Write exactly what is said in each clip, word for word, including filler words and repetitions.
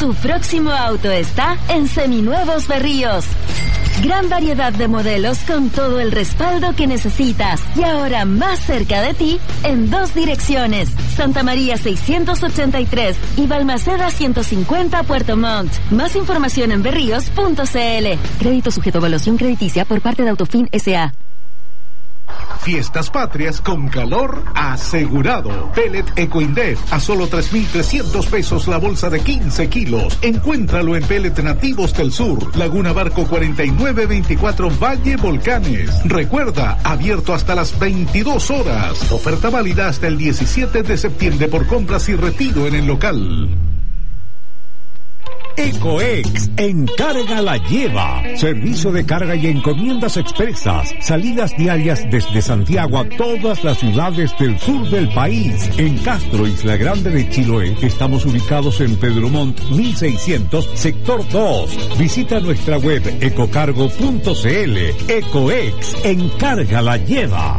Tu próximo auto está en Seminuevos Berríos. Gran variedad de modelos con todo el respaldo que necesitas. Y ahora más cerca de ti, en dos direcciones. Santa María seiscientos ochenta y tres y Balmaceda ciento cincuenta Puerto Montt. Más información en berríos punto c l. Crédito sujeto a evaluación crediticia por parte de Autofin S A Fiestas patrias con calor asegurado. Pellet Ecoindef a solo tres mil trescientos pesos la bolsa de quince kilos. Encuéntralo en Pellet Nativos del Sur, Laguna Barco cuarenta y nueve veinticuatro Valle Volcanes. Recuerda, abierto hasta las veintidós horas. Oferta válida hasta el diecisiete de septiembre por compras y retiro en el local. Ecoex, encarga la lleva. Servicio de carga y encomiendas expresas. Salidas diarias desde Santiago a todas las ciudades del sur del país. En Castro, Isla Grande de Chiloé, estamos ubicados en Pedro Montt mil seiscientos, sector dos. Visita nuestra web ecocargo punto c l. Ecoex, encarga la lleva.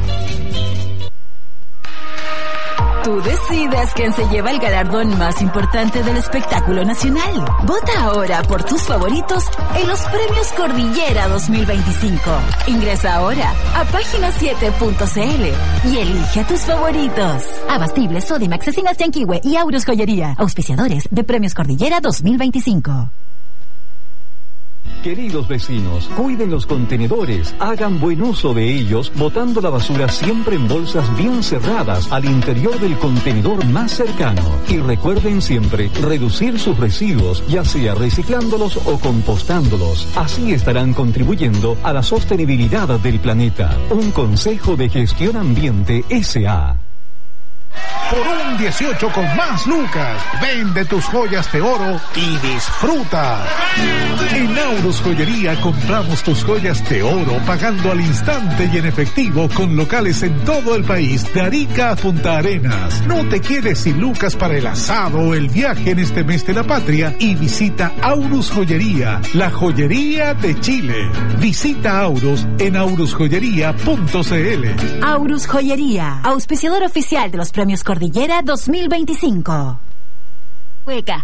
Tú decides quién se lleva el galardón más importante del espectáculo nacional. Vota ahora por tus favoritos en los Premios Cordillera dos mil veinticinco. Ingresa ahora a página siete punto c l y elige a tus favoritos. Abastibles, Sodimac, Cecinas Yanquihue y Aurus Joyería. Auspiciadores de Premios Cordillera dos mil veinticinco. Queridos vecinos, cuiden los contenedores, hagan buen uso de ellos, botando la basura siempre en bolsas bien cerradas al interior del contenedor más cercano. Y recuerden siempre reducir sus residuos, ya sea reciclándolos o compostándolos. Así estarán contribuyendo a la sostenibilidad del planeta. Un consejo de Gestión Ambiente S A Por un dieciocho con más lucas, vende tus joyas de oro y disfruta. En Aurus Joyería compramos tus joyas de oro pagando al instante y en efectivo con locales en todo el país, de Arica a Punta Arenas. No te quedes sin lucas para el asado o el viaje en este mes de la patria y visita Aurus Joyería, la joyería de Chile. Visita Aurus en aurus joyería punto c l. Aurus Joyería, auspiciador oficial de los Premios Cordillera dos mil veinticinco. Hueca.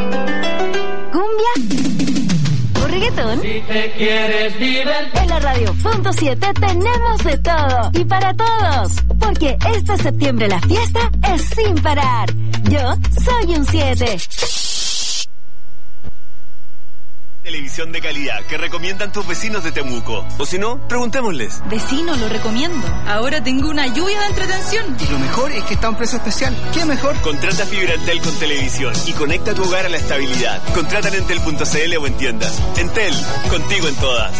¿Cumbia? ¿O reggaetón? Si te quieres divertir. En la Radio Punto siete tenemos de todo y para todos. Porque este septiembre la fiesta es sin parar. Yo soy un siete. Televisión de calidad que recomiendan tus vecinos de Temuco. O si no, preguntémosles. Vecino, lo recomiendo. Ahora tengo una lluvia de entretención. Y lo mejor es que está a un precio especial. ¿Qué mejor? Contrata fibra Entel con televisión y conecta tu hogar a la estabilidad. Contrata en entel punto c l o en tiendas. Entel, contigo en todas.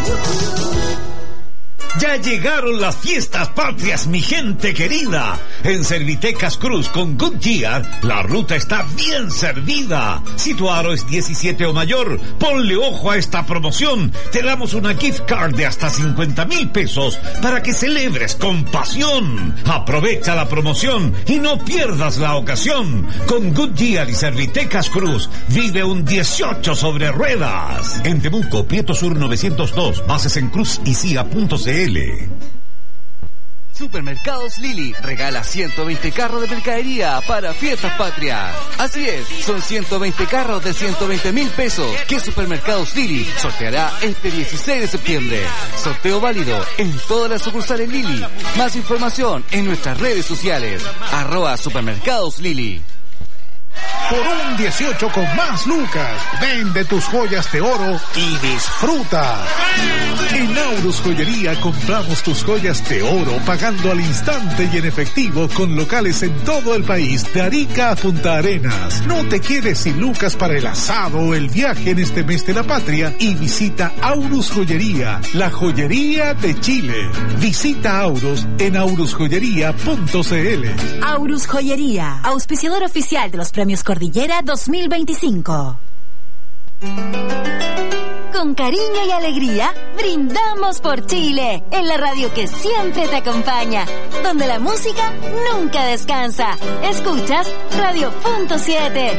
Ya llegaron las fiestas patrias, mi gente querida. En Servitecas Cruz con Goodyear, la ruta está bien servida. Si tu aro es diecisiete o mayor, ponle ojo a esta promoción. Te damos una gift card de hasta cincuenta mil pesos para que celebres con pasión. Aprovecha la promoción y no pierdas la ocasión. Con Goodyear y Servitecas Cruz, vive un dieciocho sobre ruedas. En Temuco, Prieto Sur novecientos dos, bases en cruz y c i a punto c l. Supermercados Lili regala ciento veinte carros de mercadería para fiestas patrias. Así es, son ciento veinte carros de ciento veinte mil pesos que Supermercados Lili sorteará este dieciséis de septiembre. Sorteo válido en todas las sucursales Lili. Más información en nuestras redes sociales. Arroba Supermercados Lili. Por un dieciocho con más lucas, vende tus joyas de oro y disfruta. En Aurus Joyería compramos tus joyas de oro pagando al instante y en efectivo con locales en todo el país, de Arica a Punta Arenas. No te quedes sin lucas para el asado o el viaje en este mes de la patria y visita Aurus Joyería, la joyería de Chile. Visita Aurus en aurus joyería punto c l. Aurus Joyería, auspiciador oficial de los Premios Cordillera dos mil veinticinco. Con cariño y alegría, brindamos por Chile, en la radio que siempre te acompaña, donde la música nunca descansa. Escuchas Radio Punto siete.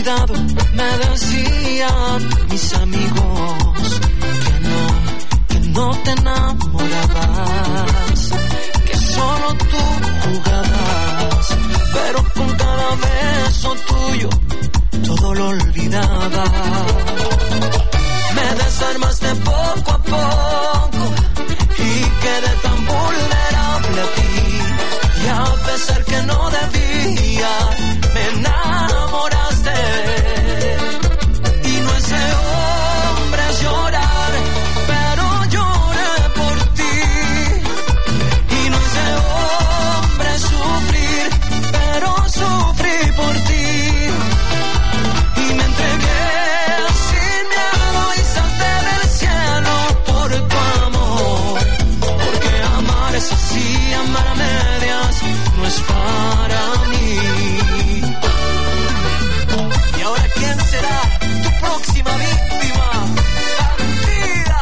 olvidado. Me decían mis amigos que no, que no te enamorabas, que solo tú jugabas, pero con cada beso tuyo todo lo olvidaba. Me desarmaste poco a poco y quedé tan vulnerable a ti. Y a pesar que no debía, me enamoraste. Y no es de hombres llorar, pero lloré por ti. Y no es de hombres sufrir, pero sufrí por ti. Y me entregué sin miedo y salté del cielo por tu amor. Porque amar es así, amar a medias no es para mí. Y ahora, ¿quién será tu próxima víctima? ¡Bandida!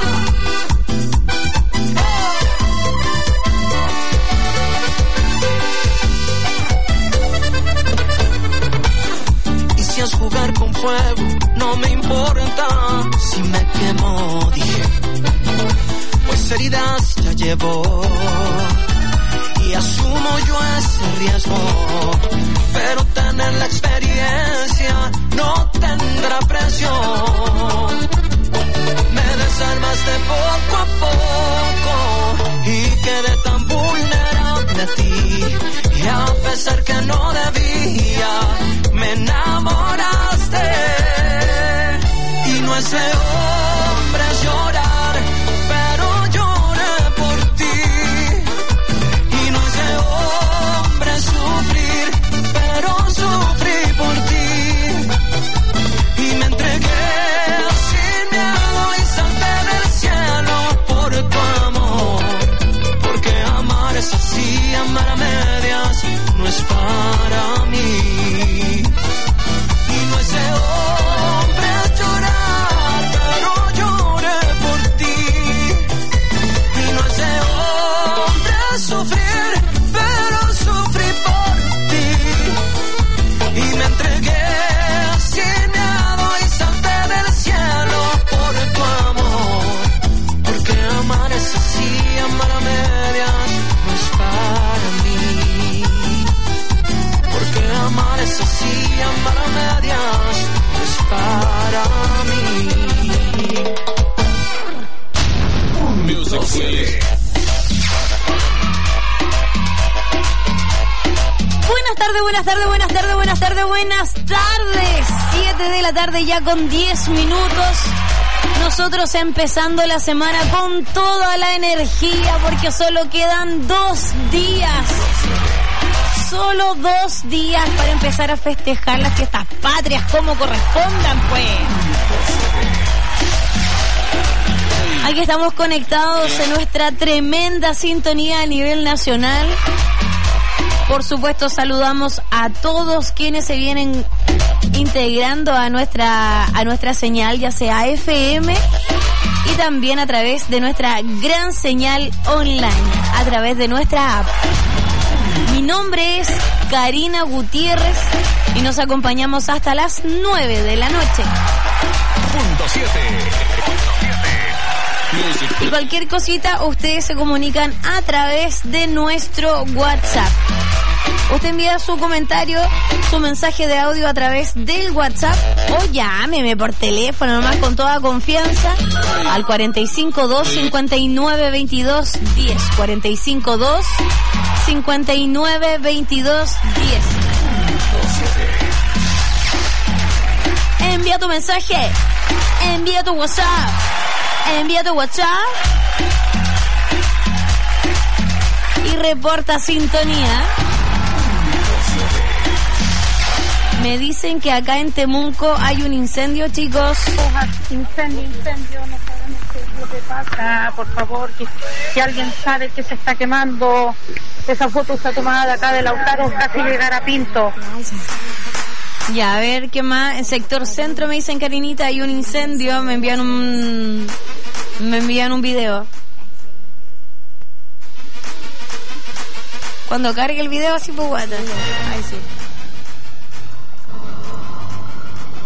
Oh. Y si es jugar con fuego, no me importa si me quemo, dije, pues heridas ya llevo y asumo yo ese riesgo, pero tener la experiencia no tendrá precio. Me desarmaste poco a poco y quedé tan vulnerable a ti, y a pesar que no debía, me enamoraste. Y no es de hombres llorar, pero lloré por ti. Y no es de hombres sufrir, pero sufrí por ti. Y me entregué sin miedo y salté del cielo por tu amor. Porque amar es así, amar a medias no es para mí. Y no es de hombres llorar, pero lloré por ti. Y no es de hombres sufrir, pero sufrí por ti. Y me entregué sin miedo y salté del cielo por tu amor. Porque amar es así, amar a medias no es para mí. Porque amar es así, amar a medias no es para mí. Music City. Buenas tardes, buenas tardes, buenas tardes, buenas tardes, buenas tardes. siete de la tarde ya con diez minutos. Nosotros empezando la semana con toda la energía porque solo quedan dos días. Solo dos días para empezar a festejar las fiestas patrias como correspondan, pues. Aquí estamos conectados en nuestra tremenda sintonía a nivel nacional. Por supuesto, saludamos a todos quienes se vienen integrando a nuestra a nuestra señal, ya sea F M y también a través de nuestra gran señal online, a través de nuestra app. Mi nombre es Karina Gutiérrez y nos acompañamos hasta las nueve de la noche. Punto siete. Y cualquier cosita, ustedes se comunican a través de nuestro WhatsApp. Usted envía su comentario, su mensaje de audio a través del WhatsApp o llámeme por teléfono nomás con toda confianza al cuarenta y cinco dos, cincuenta y nueve, veintidós, diez. cuarenta y cinco dos, cincuenta y nueve, veintidós, diez. Envía tu mensaje, envía tu WhatsApp, envía tu WhatsApp y reporta sintonía. Me dicen que acá en Temuco hay un incendio, chicos. Incendio, incendio, no sabemos qué es lo que pasa. Por favor, que si alguien sabe que se está quemando, esa foto está tomada de acá de Lautaro, casi llegar a Pinto. Ya, a ver, ¿qué más? En sector centro me dicen, Karinita, hay un incendio. Me envían un... Me envían un video. Cuando cargue el video así, pues guata. Ahí sí.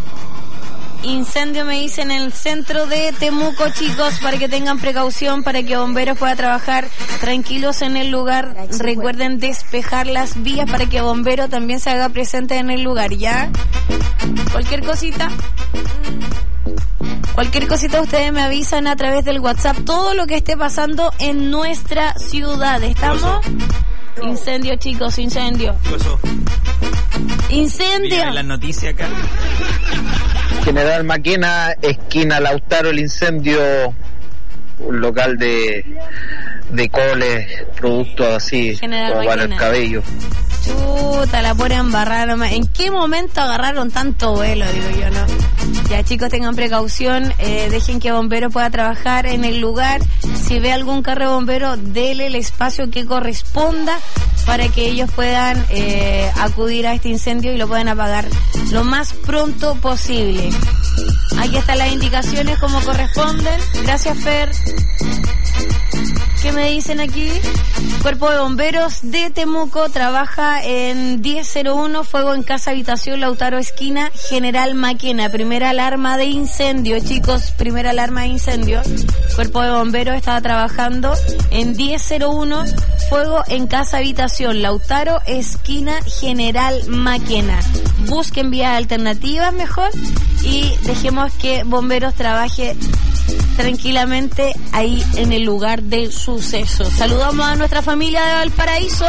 Incendio, me dicen, en el centro de Temuco, chicos, para que tengan precaución, para que bomberos puedan trabajar tranquilos en el lugar. Recuerden despejar las vías para que bombero también se haga presente en el lugar, ¿ya? Cualquier cosita... Cualquier cosita ustedes me avisan a través del WhatsApp, todo lo que esté pasando en nuestra ciudad. ¿Estamos? Incendio, chicos, incendio. Incendio. Miren las noticias acá. General Maquena, esquina Lautaro, el incendio, un local de de coles, productos así, General como para el Maquena. cabello. Chuta, la ponen embarrada nomás. ¿En qué momento agarraron tanto vuelo, digo yo, no? Ya, chicos, tengan precaución, eh, dejen que bombero pueda trabajar en el lugar. Si ve algún carro de bombero, dele el espacio que corresponda para que ellos puedan eh, acudir a este incendio y lo puedan apagar lo más pronto posible. Aquí están las indicaciones como corresponden. Gracias, Fer. ¿Qué me dicen aquí? Cuerpo de Bomberos de Temuco trabaja en diez cero uno, fuego en casa habitación Lautaro esquina General Maquena. Primera alarma de incendio, chicos, primera alarma de incendio. Cuerpo de Bomberos estaba trabajando en diez cero uno, fuego en casa habitación Lautaro esquina General Maquena. Busquen vías alternativas mejor y dejemos que Bomberos trabaje tranquilamente ahí en el lugar del suceso. Saludamos a nuestra familia de Valparaíso.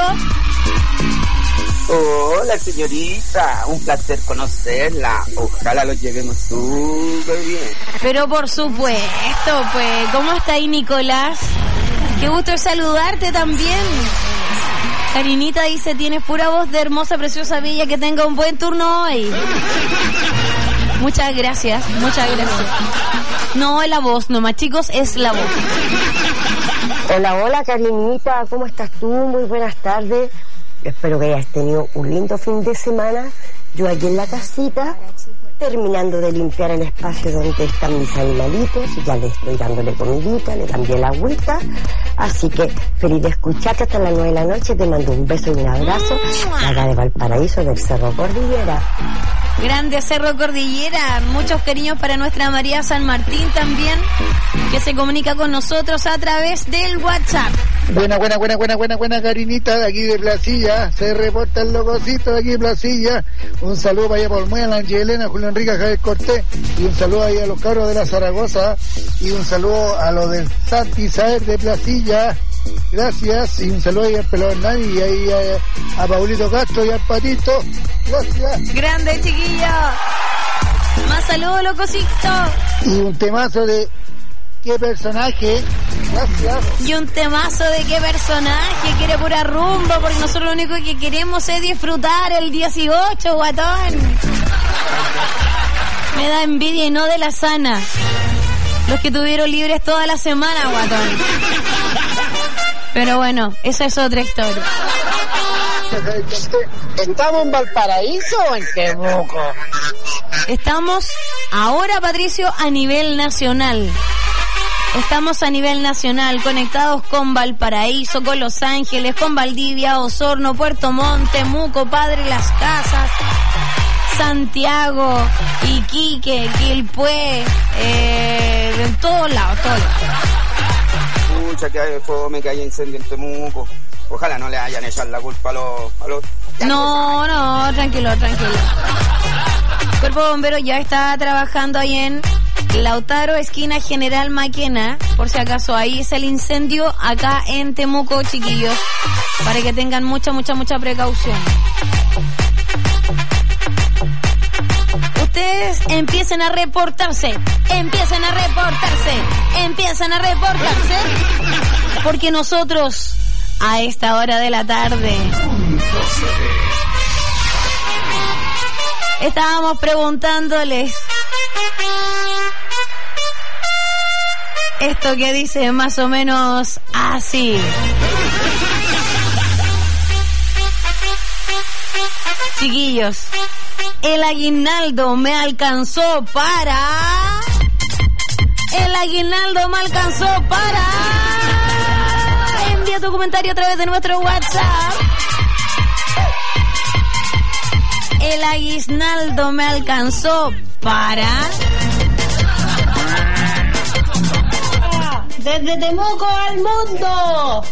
Hola, señorita, un placer conocerla. Ojalá lo llevemos súper bien. Pero por supuesto, pues, ¿cómo está ahí, Nicolás? Qué gusto saludarte también. Karinita dice, tienes pura voz de hermosa, preciosa, bella, que tenga un buen turno hoy. Muchas gracias, muchas gracias. No es la voz nomás, chicos, es la voz. Hola, hola, Karinita, ¿cómo estás tú? Muy buenas tardes. Espero que hayas tenido un lindo fin de semana. Yo aquí en la casita, terminando de limpiar el espacio donde están mis animalitos, ya le estoy dándole comidita, le cambié la agüita, así que feliz de escucharte hasta las nueve de la noche. Te mando un beso y un abrazo, acá de Valparaíso, del Cerro Cordillera. Grande Cerro Cordillera, muchos cariños para nuestra María San Martín también, que se comunica con nosotros a través del WhatsApp. Buena, buena, buena, buena, buena, buena, Karinita, de aquí de Placilla, se reporta el lococito de aquí de Placilla. Un saludo para allá por Muela, la Angelena, Julio Enrique, Javier Cortés, y un saludo ahí a los cabros de la Zaragoza, y un saludo a los del Santi Saer de Placilla. Gracias, y un saludo ahí al Pelado Hernán y ahí a, a Paulito Castro y al Patito. Gracias. Grande, chiquillo. Más saludos, locosito. Y un temazo de qué personaje. Gracias. Y un temazo de qué personaje. Quiere pura rumba, porque nosotros lo único que queremos es disfrutar el dieciocho, guatón. Me da envidia y no de la sana. Los que tuvieron libres toda la semana, guatón. Pero bueno, esa es otra historia. ¿Estamos en Valparaíso o en Temuco? Estamos ahora, Patricio, a nivel nacional. Estamos a nivel nacional, conectados con Valparaíso, con Los Ángeles, con Valdivia, Osorno, Puerto Montt, Temuco, Padre Las Casas, Santiago, Iquique, Quilpué, eh, en todos lados, todos lados. Pucha, que hay fome, que haya incendio en Temuco. Ojalá no le hayan echado la culpa a los... A los... No, no, tranquilo, tranquilo. El Cuerpo de Bomberos ya está trabajando ahí en Lautaro, esquina General Maquena. Por si acaso, ahí es el incendio acá en Temuco, chiquillos. Para que tengan mucha, mucha, mucha precaución. Ustedes empiecen a reportarse, empiecen a reportarse, empiezan a reportarse, porque nosotros a esta hora de la tarde estábamos preguntándoles esto que dice más o menos así. Chiquillos, el aguinaldo me alcanzó para... El aguinaldo me alcanzó para... Envía tu comentario a través de nuestro WhatsApp. El aguinaldo me alcanzó para... Desde Temuco al mundo.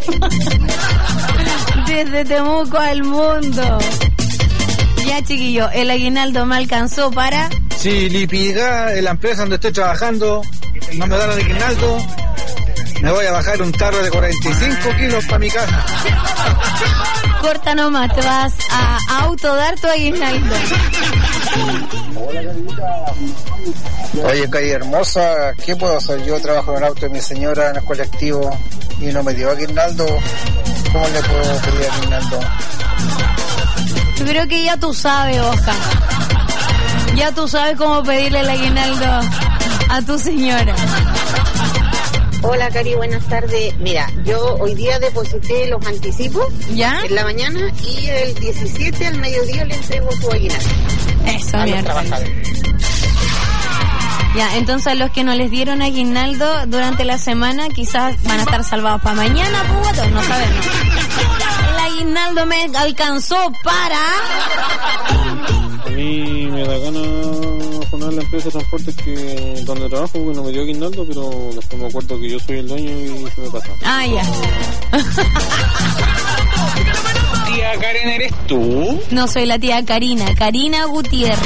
Desde Temuco al mundo. Ya, chiquillo, el aguinaldo me alcanzó para... Si Lipiga, en la empresa donde estoy trabajando, no me dan el aguinaldo, me voy a bajar un tarro de cuarenta y cinco kilos para mi casa. Corta nomás, te vas a autodar tu aguinaldo. Oye, Cari hermosa, ¿qué puedo hacer? Yo trabajo en el auto de mi señora en el colectivo y no me dio aguinaldo. ¿Cómo le puedo pedir aguinaldo? Yo creo que ya tú sabes, Oscar. Ya tú sabes cómo pedirle el aguinaldo a tu señora. Hola, Cari, buenas tardes. Mira, yo hoy día deposité los anticipos. ¿Ya? En la mañana y el diecisiete al mediodía le entrego su aguinaldo. Eso, mierda. Ya, entonces los que no les dieron aguinaldo durante la semana quizás van a estar salvados para mañana, pues, no sabemos. El aguinaldo me alcanzó para... A mí me da ganas poner la empresa de transporte que donde trabajo, porque no me dio aguinaldo, pero después me acuerdo que yo soy el dueño y se me pasa. Ah, ya. Tía Karen, ¿eres tú? No, soy la tía Karina, Karina Gutiérrez.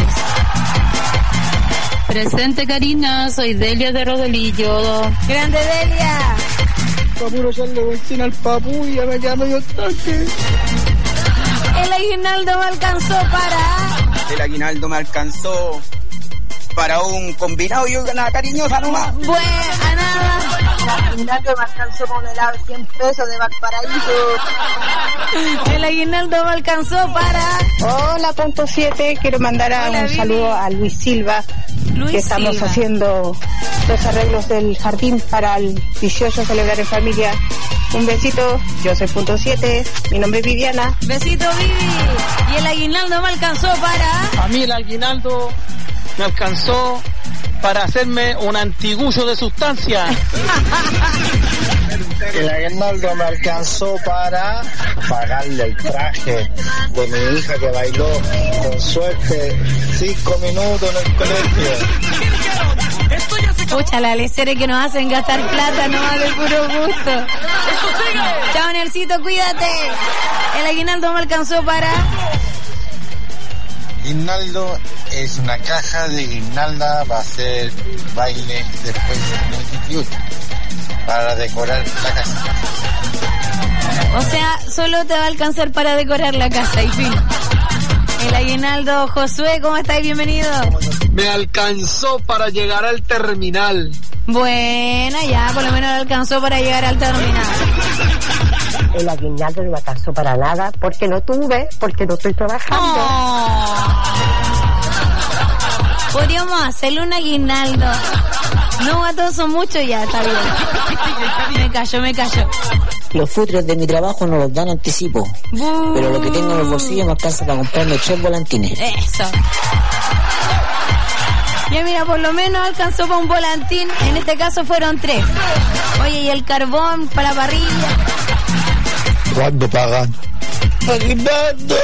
Presente, Karina, soy Delia de Rodelillo. Grande Delia. Pa' puro echarle benzina al papu y ya me llamo yo tanque. El aguinaldo me alcanzó para... El aguinaldo me alcanzó para un combinado y una cariñosa nomás. Buena nada. El aguinaldo me alcanzó con un helado de cien pesos de Valparaíso. El aguinaldo me alcanzó para... Hola, punto siete. Quiero mandar a Hola, un Vivi. saludo a Luis Silva. Luis que estamos Silva. haciendo los arreglos del jardín para el dieciocho celebrar en familia. Un besito, yo soy punto siete, mi nombre es Viviana. Besito, Vivi. Y el aguinaldo me alcanzó para... A mí el aguinaldo me alcanzó para hacerme un antigullo de sustancia. El aguinaldo me alcanzó para pagarle el traje de mi hija que bailó con suerte cinco minutos en el colegio. Pucha, la lecera que nos hacen gastar plata nomás de puro gusto. Chao, Nelsito, cuídate. El aguinaldo me alcanzó para... Guinaldo es una caja de guirnalda para hacer baile después del veintiuno para decorar la casa. O sea, solo te va a alcanzar para decorar la casa y fin. El aguinaldo, Josué, ¿cómo estás? Bienvenido. Me alcanzó para llegar al terminal. Buena, ya, por lo menos le alcanzó para llegar al terminal. El aguinaldo no me alcanzó para nada porque no tuve, porque no estoy trabajando. Oh. Podríamos hacerle un aguinaldo. No, a todos son muchos ya, está bien. Me cayó, me cayó. Los futres de mi trabajo no los dan anticipo, uh. pero lo que tengo en el bolsillo me alcanza para comprarme tres volantines. Eso. Ya mira, por lo menos alcanzó para un volantín. En este caso fueron tres. Oye, y el carbón para la parrilla. ¿Cuándo pagan? ¡Aguinaldo!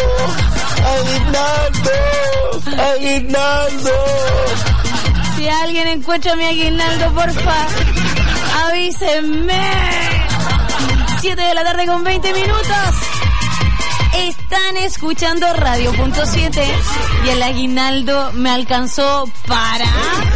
¡Aguinaldo! ¡Aguinaldo! Si alguien encuentra mi aguinaldo, porfa, avísenme. siete de la tarde con veinte minutos. Están escuchando Radio Punto siete y el aguinaldo me alcanzó para...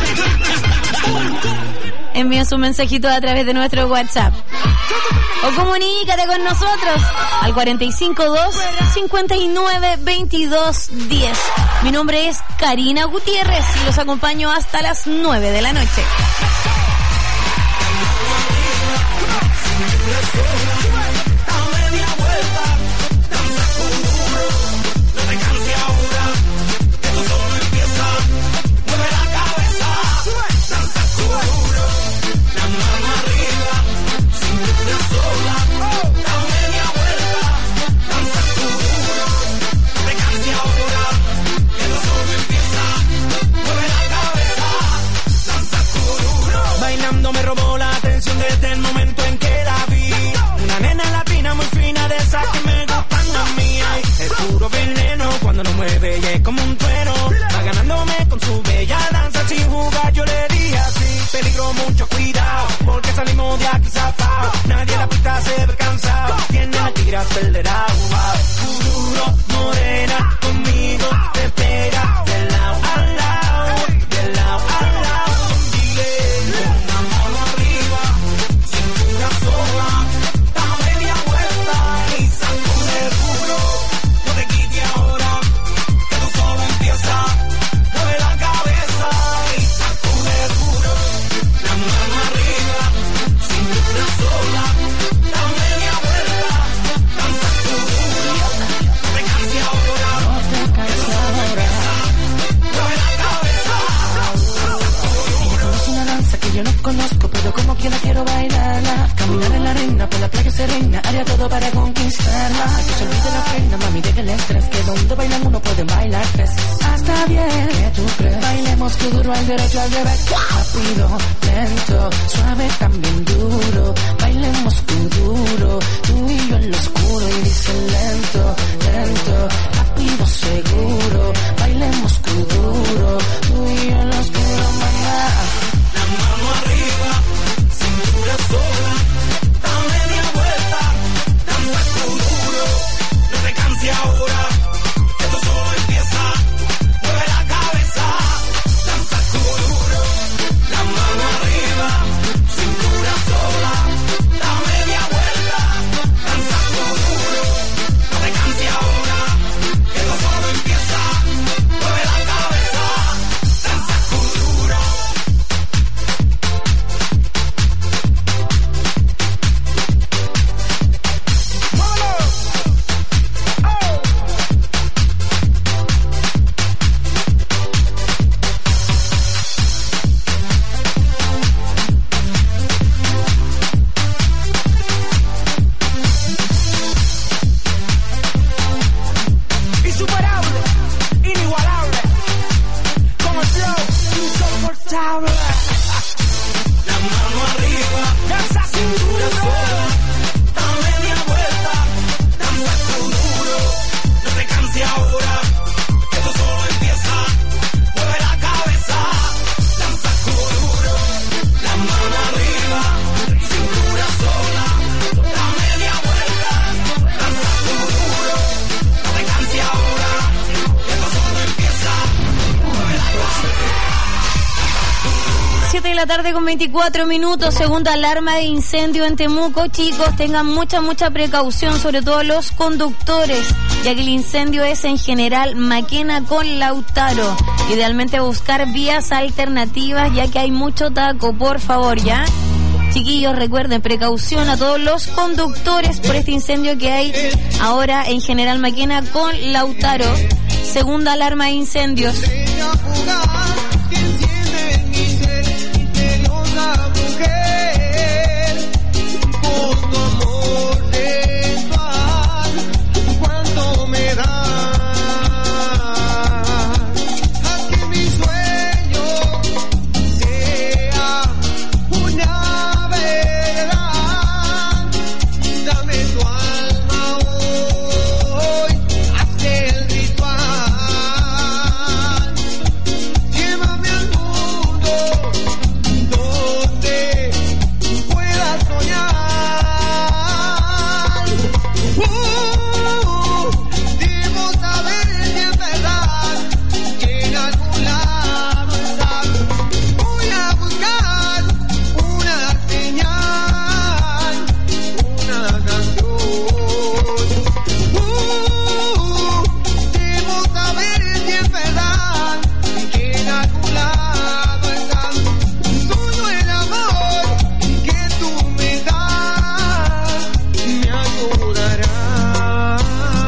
Envía su mensajito a través de nuestro WhatsApp. O comunícate con nosotros al cuarenta y cinco dos, cincuenta y nueve, veintidós, diez. Mi nombre es Karina Gutiérrez y los acompaño hasta las nueve de la noche. Bailando me robó la atención desde el momento en que la vi. perder agua. Duro, morena, conmigo te pega de lado a lado, de lado a lado. Dile, una mano arriba, cintura sola, da media vuelta y sacude duro. No te quites ahora, que tú solo empieza. Mueve la cabeza y sacude duro. La mano arriba, cintura sola, da media vuelta, danza tu duro. No te canses ahora, no te canses ahora. Mueve la cabeza, es una danza que yo no conozco, pero como quiera quiero bailarla. Caminar en la arena, por la playa serena, haría todo para conquistarla. Que se olvide la pena, mami, deja el estrés, que donde bailan uno puede bailar tres. Hasta bien, ¿qué tú crees? Bailemos tu duro al derecho, al revés. Rápido, lento, suave, también duro. Bailemos tu duro, tú y yo en lo oscuro. Y dice lento, lento, rápido, seguro. Bailemos tu duro, tú y yo en lo oscuro, mamá. la mano arriba, cintura sola, da media vuelta, danza tu duro. No te canses ahora, que esto solo empieza. Mueve la cabeza, danza tu duro. La mano arriba, cintura sola, da media vuelta, danza tu duro. No te canses ahora, que esto solo empieza. Mueve la cabeza, danza tu duro. Insuperable, inigualable, con el flow insoportable. La mano arriba, danza cintura sola, da media vuelta, danza tu duro. No te canses ahora, que esto solo empieza. Mueve la cabeza, danza tu duro. La mano arriba, cintura sola, da media vuelta, danza tu duro. No te canses ahora, que esto solo empieza. Mueve la cabeza. siete de la tarde con veinticuatro minutos, segunda alarma de incendio en Temuco. Chicos, tengan mucha, mucha precaución, sobre todo los conductores, ya que el incendio es en General Maquena con Lautaro. Idealmente buscar vías alternativas, ya que hay mucho taco, por favor, ¿ya? Chiquillos, recuerden, precaución a todos los conductores por este incendio que hay ahora en General Maquena con Lautaro. Segunda alarma de incendios. Cuánto me da, haz que mi sueño sea una verdad. Dame tu alma hoy, hazte el ritual. Llévame al mundo donde pueda soñar. Uh, debo saber si es verdad que en algún lado estás. Voy a buscar una señal, una canción. Uh, debo saber si es verdad que en algún lado estás. Solo el amor que tú me das me ayudará.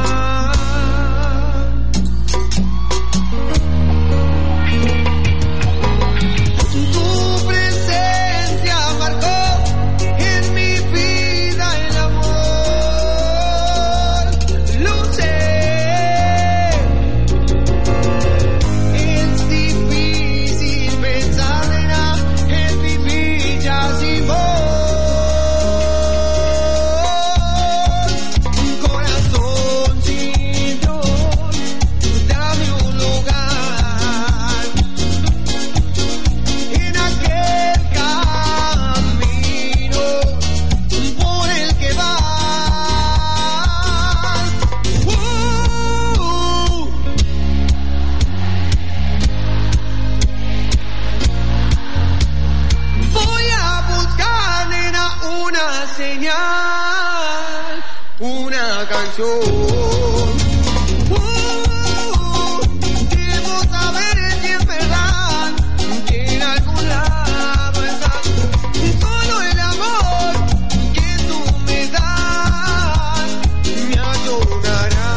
señal, una canción. Uh, debo saber si es verdad que en algún lado está solo el amor que tú me das, me ayudará.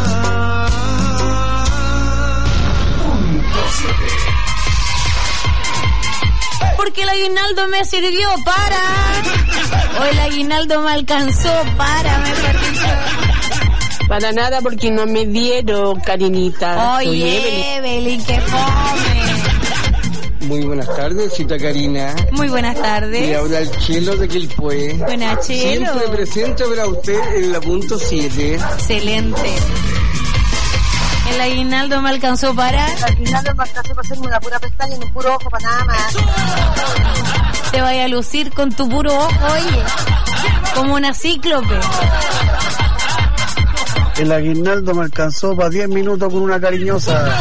Porque el aguinaldo me sirvió para... O el aguinaldo me alcanzó para, mejor dicho. Para nada, porque no me dieron, Karinita. Oye, Evelyn, qué fome. Muy buenas tardes, cita Karina. Muy buenas tardes. Le habla el Chelo de Quilpué. Buenas, Chelo. Siempre presente para usted en la punto siete. Excelente. El aguinaldo me alcanzó para... El aguinaldo me alcanzó para hacerme una pura pestaña y un puro ojo, para nada más. Te vaya a lucir con tu puro ojo, oye. Como una cíclope. El aguinaldo me alcanzó para diez minutos con una cariñosa.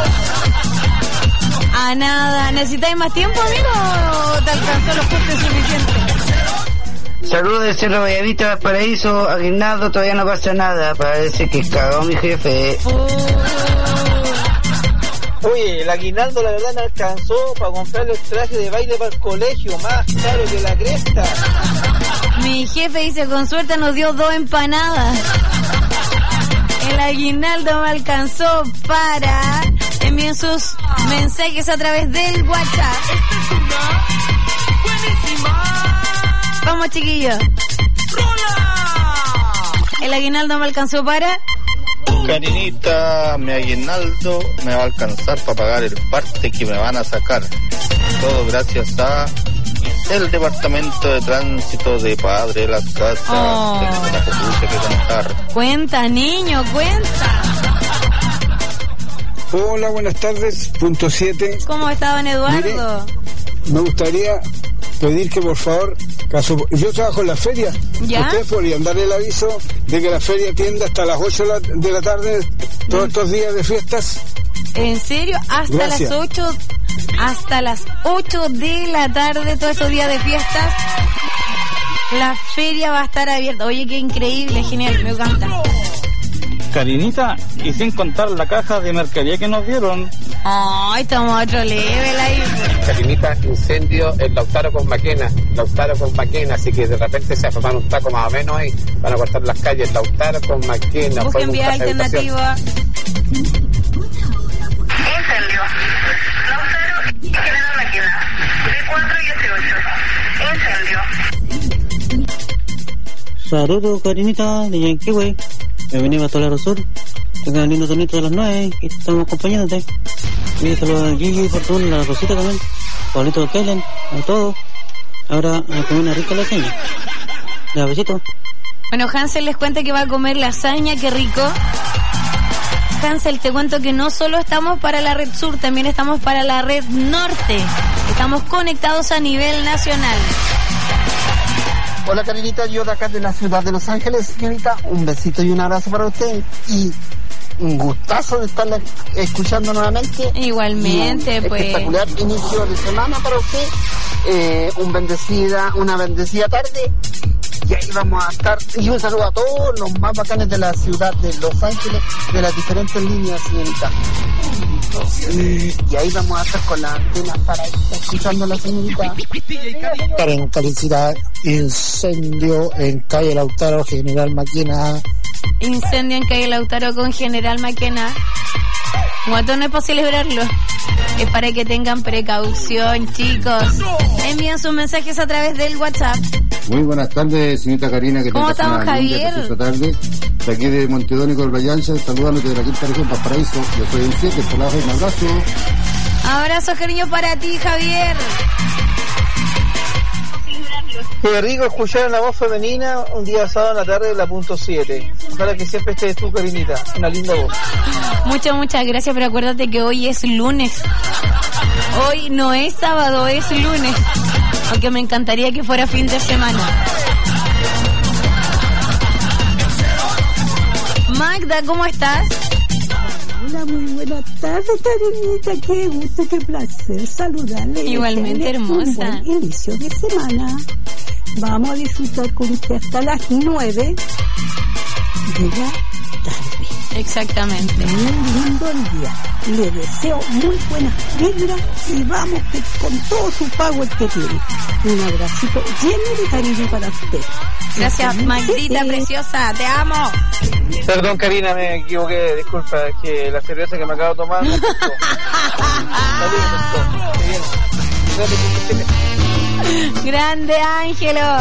A nada. ¿Necesitáis más tiempo, amigo? ¿O te alcanzó lo justo y suficiente? Saludos de Cerro Vallavista, Valparaíso. Aguinaldo, todavía no pasa nada. Parece que cagó mi jefe. Uh. Oye, el aguinaldo la verdad me alcanzó para comprar los trajes de baile para el colegio, más caro que la cresta. Mi jefe dice, con suerte nos dio dos empanadas. El aguinaldo me alcanzó para... Envíen sus mensajes a través del WhatsApp. Vamos, chiquillos. El aguinaldo me alcanzó para... Karinita, mi aguinaldo me va a alcanzar para pagar el parte que me van a sacar. Todo gracias a el departamento de tránsito de Padre de las Casas. Oh. Tengo una copucha que contar. Cuenta, niño, cuenta. Hola, buenas tardes, punto siete. ¿Cómo está, don Eduardo? Mire, me gustaría pedir que por favor, caso, yo trabajo en la feria. ¿Ya? Ustedes podrían dar el aviso de que la feria atienda hasta las ocho de la tarde todos estos días de fiestas. ¿En serio? Hasta Gracias. las ocho, hasta las ocho de la tarde, todos estos días de fiestas, la feria va a estar abierta. Oye, qué increíble, genial, me encanta. Karinita, y sin contar la caja de mercadería que nos dieron. Ay, estamos a otro level ahí. Karinita, incendio en Lautaro con Maquena, Lautaro con Maquena, así que de repente se va a formar un taco más o menos ahí, van a cortar las calles, Lautaro con Maquena. Busquen vía alternativa. Incendio. Lautaro y General Maquena. D cuatro y S ocho. Incendio. Saludos, Karinita, de Yanquiwe. Bienvenido a Tolero Sur. Tengan un lindo tonito de las nueve, que estamos acompañándote. Y saludos a Gigi, Fortuna, a la Rosita también. Pablito Kellen, a todos. Ahora a comer una rica lasaña. Ya, besito. Bueno, Hansel les cuenta que va a comer lasaña, qué rico. Hansel, te cuento que no solo estamos para la red sur, también estamos para la red norte. Estamos conectados a nivel nacional. Hola, Karinita, yo de acá de la ciudad de Los Ángeles, Karinita, un besito y un abrazo para usted y un gustazo de estarla escuchando nuevamente. Igualmente, un pues. Espectacular inicio de semana para usted, eh, un bendecida, una bendecida tarde. Y ahí vamos a estar, y un saludo a todos los más bacanes de la ciudad de Los Ángeles, de las diferentes líneas, señorita. Y ahí vamos a estar con la antena para escuchando a la señorita. Karen, felicidad. Incendio en calle Lautaro, General Maquena. Incendio en calle Lautaro con General Maquena. Guatón no es para celebrarlo. Es para que tengan precaución, chicos. Envíen sus mensajes a través del WhatsApp. Muy buenas tardes, señorita Karina. Que ¿Cómo estamos, una Javier? Esta tarde, de aquí de Montedónico del Vallancha, saludándote de la quinta región Valparaíso. Yo soy el siete, por la baja, un abrazo. Abrazo, cariño, para ti, Javier. Qué rico escuchar la voz femenina un día sábado en la tarde de la punto siete. Ojalá que siempre estés tú, Karinita. Una linda voz. Muchas, muchas gracias, pero acuérdate que hoy es lunes. Hoy no es sábado, es lunes. Aunque me encantaría que fuera fin de semana. Magda, ¿cómo estás? Hola, muy buenas tardes, Karinita. Qué gusto, qué placer saludarle. Igualmente, hermosa. Un buen inicio de semana. vamos a disfrutar con usted hasta las nueve de la tarde. Exactamente. Muy lindo el día. Le deseo muy buenas vibras y vamos que con todo su power que tiene. Un abracito lleno de cariño para usted. Gracias, Magdita preciosa, te amo. Perdón, Karina, me equivoqué, disculpa, es que la cerveza que me acabo de tomar me afectó. Grande Ángelo.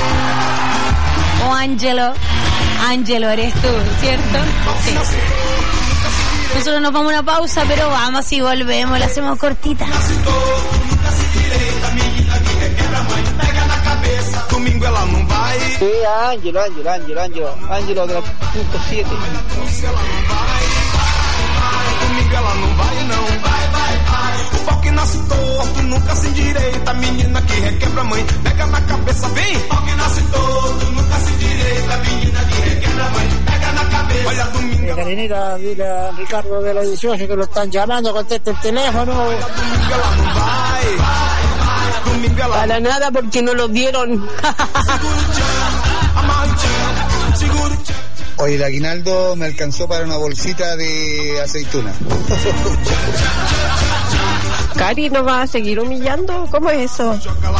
O Ángelo. Ángelo eres tú, ¿cierto? Sí. Nosotros nos vamos a una pausa, pero vamos y volvemos, la hacemos cortita. Sí, Ángelo, Ángelo, Ángelo, Ángelo, Ángelo de la punto siete. Comigo ela não vai não, vai, vai, vai. O pau que nasce torto nunca se endireita. Menina que requebra mãe, pega na cabeça, vem. O pau que nasce torto nunca se endireita. Menina que requebra mãe, pega na cabeça. Olha domingo. Eh, Karinita, dile a Ricardo de los dieciocho que lo están llamando, conteste el teléfono. Domingo ela não vai, vai. Domingo ela Para nada porque no lo dieron. Oye, el aguinaldo me alcanzó para una bolsita de aceituna. Cari, ¿no vas a seguir humillando? ¿Cómo es eso?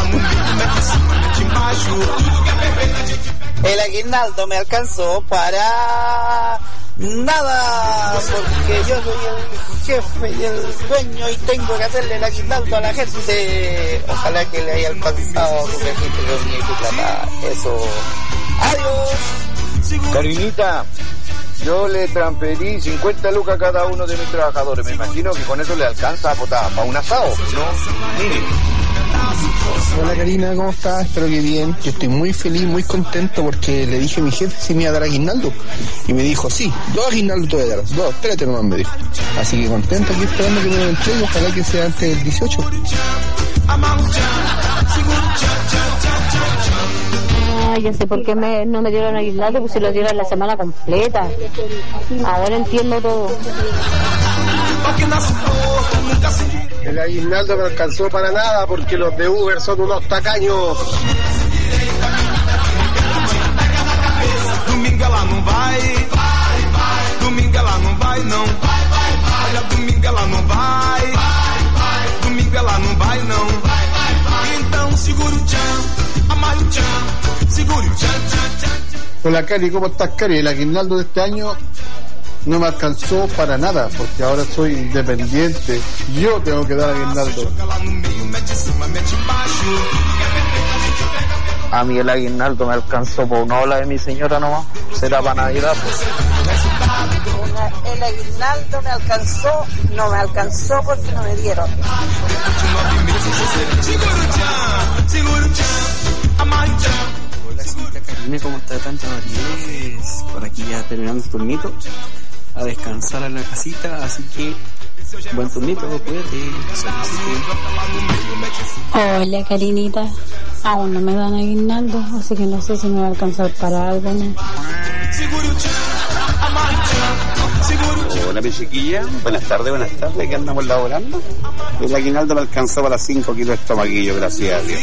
El aguinaldo me alcanzó para nada, porque yo soy el jefe y el dueño y tengo que hacerle el aguinaldo a la gente. Ojalá que le haya alcanzado a su gente reunir su plata. Eso. Adiós. Karinita, yo le transferí cincuenta lucas a cada uno de mis trabajadores. Me imagino que con eso le alcanza para, para un asado, ¿no? Mínimo. Hola Karina, ¿cómo estás? Espero que bien. Yo estoy muy feliz, muy contento porque le dije a mi jefe si me iba a dar aguinaldo. Y me dijo, sí, dos aguinaldos te voy a dar. Dos, espérate nomás, me dijo. Así que contento aquí esperando que me lo entregue. Ojalá que sea antes del dieciocho. Ah, ya sé por qué me, no me dieron aguinaldo, pues si lo dieron la semana completa. Ahora entiendo todo. El aguinaldo me alcanzó para nada porque los de Uber son unos tacaños. Domingo ela não vai, vai, vai. Domingo ela não vai não, vai, vai, vai. Olha, domingo ela não vai, vai, vai. Domingo ela não vai não, vai, vai, vai. Então segura o tchan, amarra o tchan, segura o tchan, tchan, tchan. Hola Cari, ¿cómo estás Cari? El aguinaldo de este año no me alcanzó para nada porque ahora soy independiente. Yo tengo que dar aguinaldo. A mí el aguinaldo me alcanzó por una ola de mi señora nomás. Será para Navidad, pues. El aguinaldo me alcanzó, no me alcanzó porque no me dieron. Hola, señorita Karina, ¿cómo está? Tanta variedades. Por aquí ya terminando el turnito. A descansar a la casita, así que buen turnito, cuídate. Hola, Karinita. Aún no me dan aguinaldo, así que no sé si me va a alcanzar para algo, ¿no? Hola, mi chiquilla. Buenas tardes, buenas tardes. ¿Qué andamos laborando? El aguinaldo me alcanzó para cinco kilos de estomaguillo, gracias a Dios.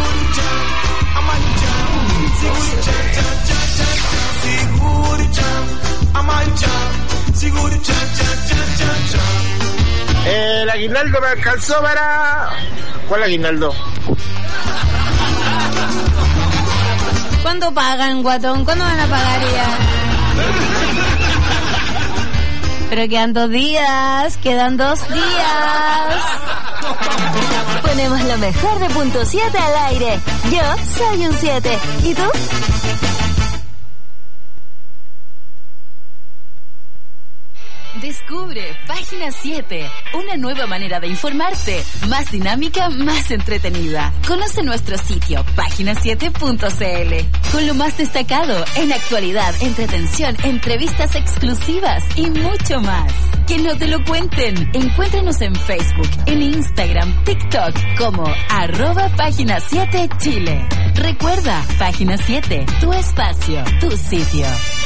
El aguinaldo me alcanzó para... ¿Cuál aguinaldo? ¿Cuándo pagan, guatón? ¿Cuándo van a pagar ya? Pero quedan dos días, quedan dos días. Ponemos lo mejor de punto siete al aire. Yo soy un siete. ¿Y tú? Descubre Página siete, una nueva manera de informarte, más dinámica, más entretenida. Conoce nuestro sitio, página siete punto c l, con lo más destacado en actualidad, entretención, entrevistas exclusivas y mucho más. Que no te lo cuenten. Encuéntranos en Facebook, en Instagram, TikTok, como arroba Página siete Chile. Recuerda, Página siete, tu espacio, tu sitio.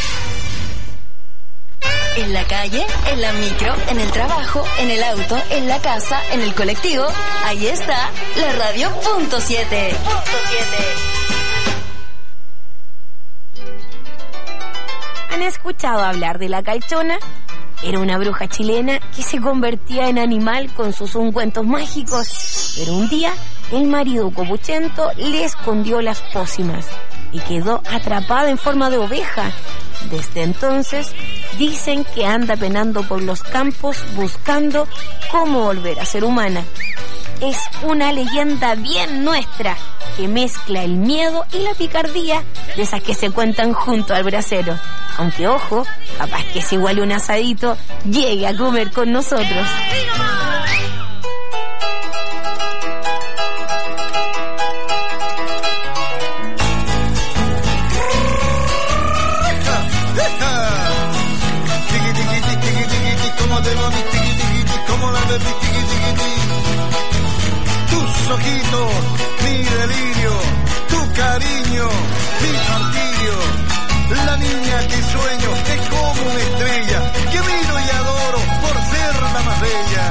En la calle, en la micro, en el trabajo, en el auto, en la casa, en el colectivo, ahí está la radio punto siete. Punto siete. han escuchado hablar de la calchona, era una bruja chilena que se convertía en animal con sus ungüentos mágicos, pero un día el marido copuchento le escondió las pócimas y quedó atrapada en forma de oveja. Desde entonces dicen que anda penando por los campos buscando cómo volver a ser humana. Es una leyenda bien nuestra que mezcla el miedo y la picardía de esas que se cuentan junto al brasero. Aunque ojo, capaz que si igual un asadito llegue a comer con nosotros. Tus ojitos, mi delirio, tu cariño, mi martirio. La niña que sueño es como una estrella que miro y adoro por ser la más bella.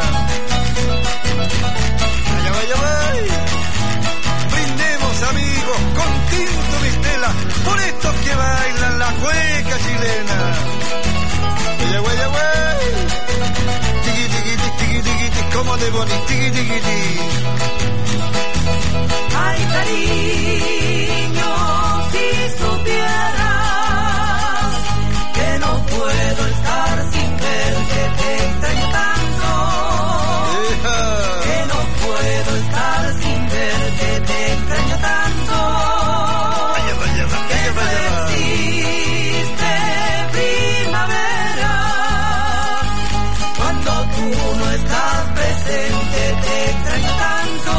Vaya, vaya, vaya. Brindemos, amigos, con tinto mi estela por estos que bailan la cueca chilena. Vaya, vaya, vaya. Tiki, tiki, tiki, tiki, tiki, como de bonito, tiki, tiki, tiki. Ay, cariño, si supieras que no puedo estar sin verte, te extraño tanto. Que no puedo estar sin verte, te extraño tanto. Vaya, vaya, vaya, que vaya, no existe primavera cuando tú no estás presente, te extraño tanto.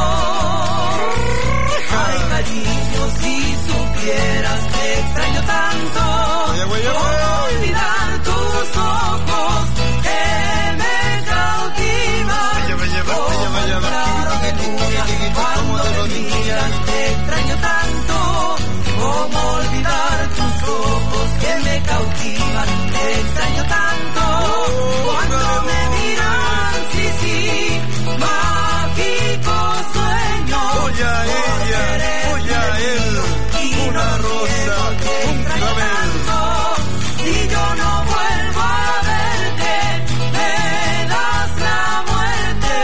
Ay, cariño, si supieras, te extraño tanto. ¿Cómo olvidar tus ojos que me cautivan? Oh, claro de luna, cuando me miras, te extraño tanto. ¿Cómo olvidar tus ojos que me cautivan? Te extraño tanto. Cuando me miran, sí, sí, mágico sueño. Voy a ella, voy a él, una rosa, un clavel. Si yo no vuelvo a verte, me das la muerte.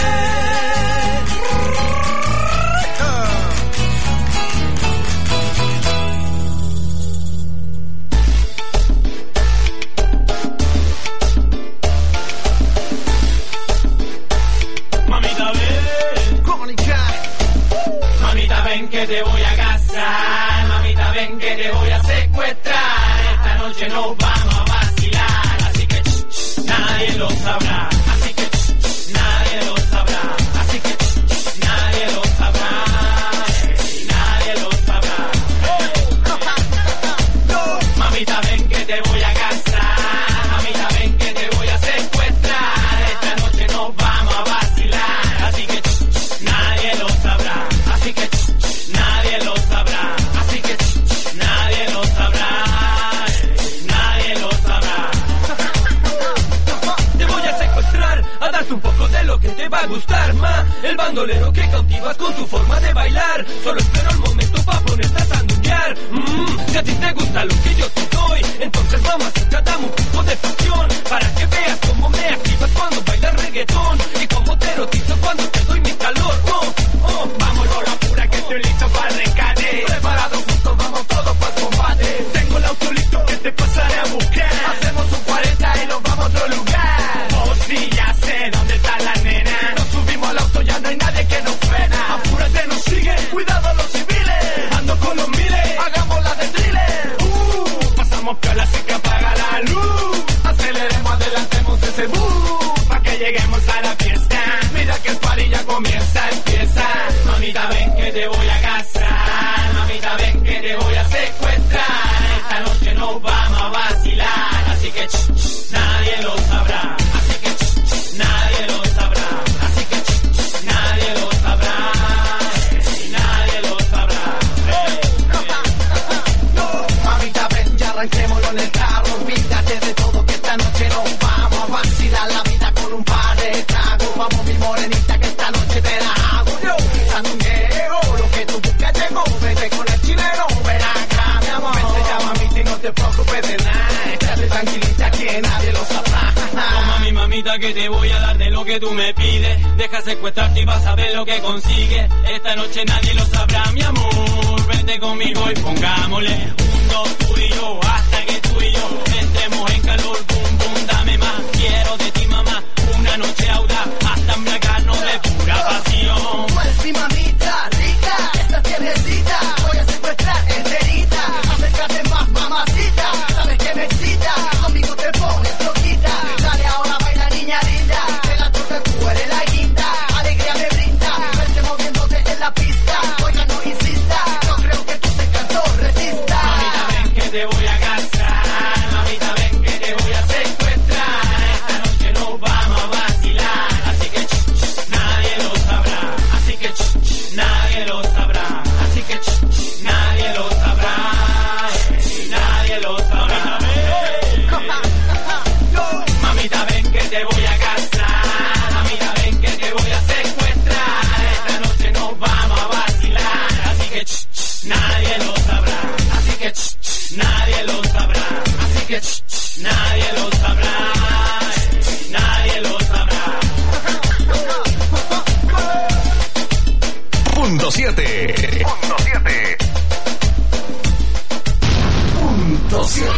Mamita ven, mamita ven que te voy a casar, mamita ven que te voy a secuestrar. Esta noche nos vamos a vacilar, así que ch, ch, nadie lo sabrá, así que ch, ch, nadie lo sabrá, así que ch, ch, nadie lo sabrá, y nadie lo sabrá. Mamita ven que te voy a casar, mamita ven que te voy a secuestrar. Esta noche nos vamos a vacilar, así que ch, ch, nadie lo sabrá, así que ch, ch, nadie lo sabrá, así que ch, ch, nadie lo sabrá. Nadie lo sabrá. Te voy a secuestrar, a darte un poco de lo que te va a gustar, ma. El bandolero que cautivas con tu forma de bailar. Solo espero el momento pa' ponerte a sanduñar. Mmm, si a ti te gusta lo que yo te doy, entonces mamacita dame un poco de pasión, para que veas cómo me activas cuando bailas reggaetón y cómo te erotizo cuando te doy mi calor. Oh, oh, vamos por la pura que estoy listo para el rescate. Preparados juntos, vamos todos para el combate. Tengo el auto listo que te pasaré a buscar. Hacemos un cuarenta y nos vamos a otro lugar. Oh, sí, ya sé dónde está la nena. Nos subimos al auto, ya no hay nadie que nos frena. Apúrate, nos sigue, cuidado los civiles. Ando con los miles, hagamos la de thriller. Uh, pasamos piola así que apaga la luz. Aceleremos, adelantemos ese bus, pa' que lleguemos a la fiesta. Mira que el party ya comienza, empieza. Mamita ven que te voy a casar, mamita ven que te voy a secuestrar. Esta noche nos vamos a vacilar, así que ch, ch, nadie lo sabrá, así que ch, ch, nadie lo sabrá, así que ch, ch, nadie lo sabrá, y nadie lo sabrá. Hey, hey. No, mamita ven, ya arranquémoslo en el carro, olvídate de todo que esta noche nos vamos a vacilar la vida con un par de tragos. Vamos mi morenita que esta noche te la hago yo, sandungueo, lo que tú buscas llegó, vete con el chileno, ven acá mi amor. Vente ya mamita y no te preocupes de nada, échale tranquilita que nadie lo sabrá. No, mami, mamita, que te voy a dar de lo que tú me pides. Deja secuestrarte y vas a ver lo que consigues. Esta noche nadie lo sabrá, mi amor. Vente conmigo y pongámosle un, dos, tú y yo, hasta que tú y yo entremos en calor. Boom, boom, dame más, quiero de ti, mamá. Una noche audaz, hasta embriagarnos de pura pasión. Pues mi mamita rica, esta tiernecita, voy a secuestrar enterita. Acércate más, mamacita, sabes que me excita. Conmigo te pones loquita, dale ahora baila niña linda. De la torta tú eres la guinda, alegría me brinda. Vente moviéndote en la pista, oiga no insista. No creo que tú te cansó, resista. Mamita ven que te voy a casar, mamita ven que te voy a secuestrar. Esta noche nos vamos a vacilar, así que ch, ch, nadie lo sabrá, así que ch, ch, nadie lo sabrá, así que ch, ch, nadie lo sabrá, eh, nadie lo sabrá. Mamita ven que te voy a casar, mamita ven que te voy a secuestrar. Esta noche nos vamos a vacilar, así que ch, ch, nadie lo sabrá, así que ch, ch, nadie lo sabrá, así que ch, ch, nadie lo sabrá, eh, nadie lo sabrá. Punto siete. Punto siete. Punto siete.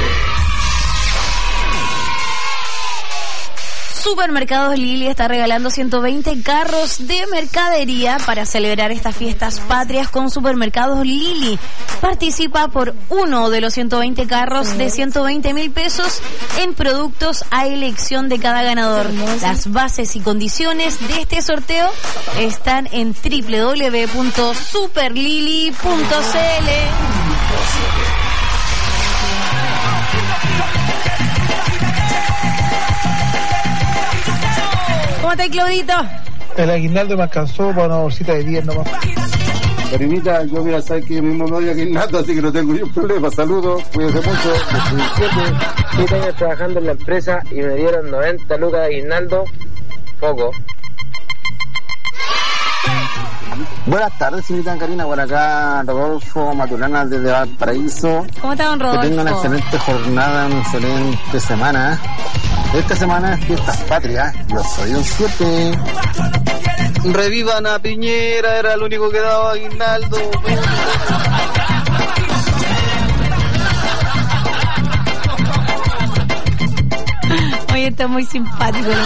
Supermercados Lili está regalando ciento veinte carros de mercadería para celebrar estas fiestas patrias con Supermercados Lili. Participa por uno de los ciento veinte carros de ciento veinte mil pesos en productos a elección de cada ganador. Las bases y condiciones de este sorteo están en doble u doble u doble u punto superlili punto c l. ¿Cómo está, Claudito? El aguinaldo me alcanzó para una bolsita de diez nomás. Karinita, yo voy a saber que mismo no hay aguinaldo, así que no tengo ningún problema. Saludos, cuídense mucho. Siete años trabajando en la empresa y me dieron noventa lucas de aguinaldo. Poco. Buenas tardes, señorita Karina, por acá Rodolfo Maturana desde Valparaíso. ¿Cómo está, don Rodolfo? Que tenga una excelente jornada, una excelente semana. Esta semana es Fiestas Patrias, yo soy un siete. Revivan a Piñera, era el único que daba aguinaldo. Oye, está muy simpático, ¿no?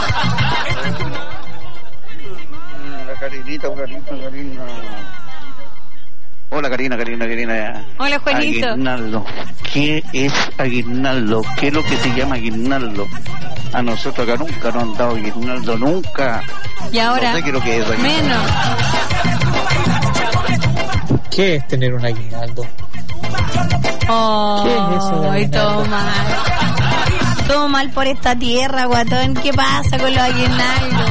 Karinita, Karinita, Karina. Hola, Karina, Karina, Karina. Hola, Juanito. Aguinaldo. ¿Qué es aguinaldo? ¿Qué es lo que se llama aguinaldo? A nosotros acá nunca nos han dado aguinaldo, nunca. Y ahora, no sé qué es lo que es aguinaldo. Menos. ¿Qué es tener un aguinaldo? Oh, ¿Qué es eso de ay, aguinaldo? todo mal. Todo mal por esta tierra, guatón. ¿Qué pasa con los aguinaldos?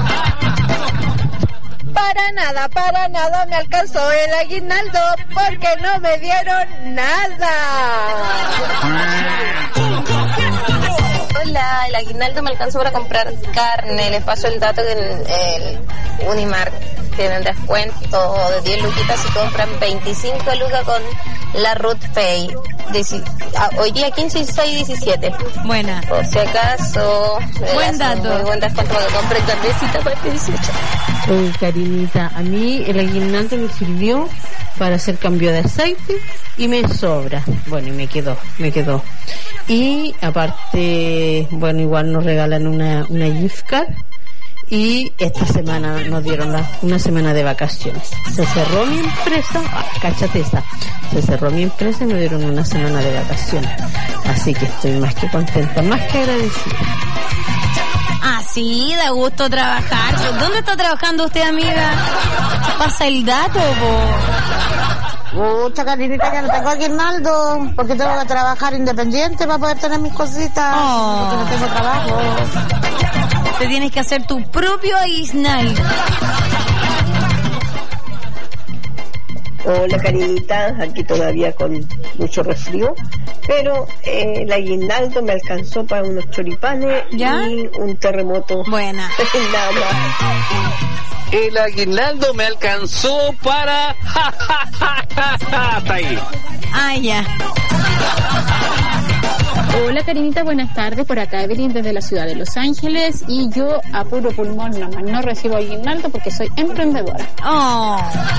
Para nada, para nada me alcanzó el aguinaldo porque no me dieron nada. Hola, el aguinaldo me alcanzó para comprar carne. Les paso el dato que en el Unimark tienen descuento de diez luquitas y compran veinticinco lucas con la Ruth Pay. Dici- ah, hoy día quince, dieciséis, diecisiete. Buena. Por si acaso. Buen dato. Muy buen descuento para que compren carnecita para este dieciocho. Oye, Karinita, a mí el aguinaldo me sirvió para hacer cambio de aceite y me sobra. Bueno, y me quedó, me quedó. Y aparte, bueno, igual nos regalan una, una gift card. Y esta semana nos dieron la, una semana de vacaciones. Se cerró mi empresa, ah, cáchate esa. Se cerró mi empresa y me dieron una semana de vacaciones. Así que estoy más que contenta, más que agradecida. Ah, sí, da gusto trabajar. ¿Dónde está trabajando usted, amiga? Pasa el dato, po. Mucha Karinita, ya no tengo aguinaldo porque tengo que trabajar independiente para poder tener mis cositas. Oh. Porque no tengo trabajo. Te tienes que hacer tu propio aguinaldo. Hola, Karinita, aquí todavía con mucho resfrío, pero eh, el aguinaldo me alcanzó para unos choripanes. ¿Ya? Y un terremoto. Buena. Nada más. El aguinaldo me alcanzó para... Hasta ahí. Ah, ya. Hola Karinita, buenas tardes. Por acá Evelyn desde la ciudad de Los Ángeles y yo a puro pulmón nomás no recibo aguinaldo porque soy emprendedora. Oh.